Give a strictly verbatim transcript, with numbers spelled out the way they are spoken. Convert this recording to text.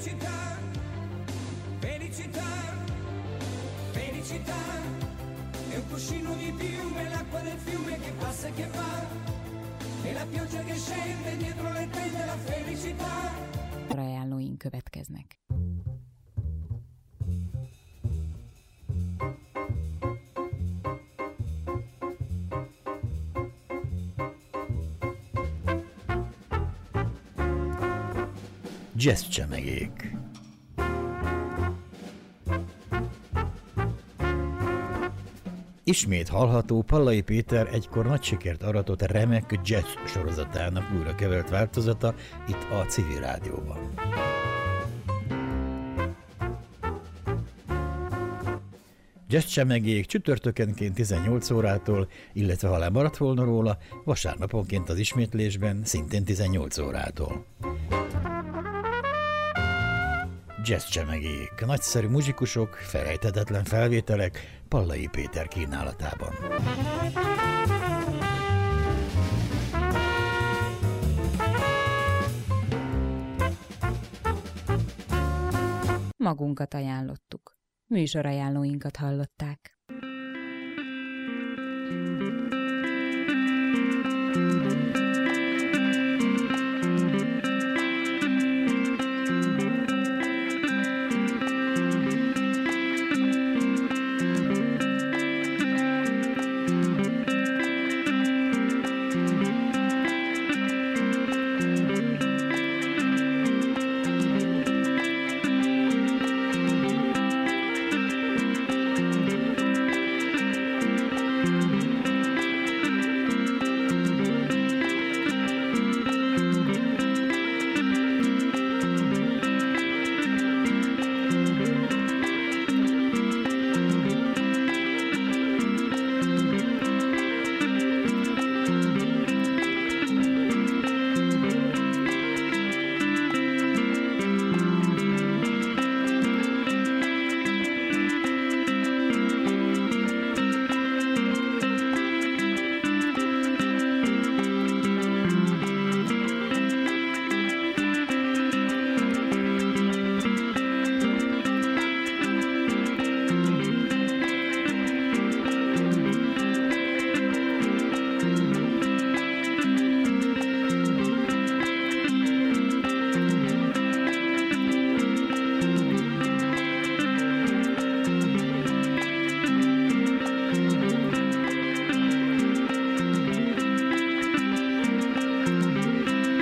felicità, felicità, felicità, è un cuscino di piume, l'acqua del fiume che passa e che va, e la pioggia che scende dietro le tende, la felicità. Ajánlóink következnek. Jazzcsemegék. Ismét hallható Pallai Péter egykor nagy sikert aratott remek jazz sorozatának újra kevert változata itt a Civil Rádióban. Jazzcsemegék csütörtökenként tizennyolc órától, illetve ha lemaradt volna róla, vasárnaponként az ismétlésben szintén tizennyolc órától. Jazzcsemegék, nagyszerű muzsikusok, felejthetetlen felvételek Pallai Péter kínálatában. Magunkat ajánlottuk. Műsorajánlóinkat hallották.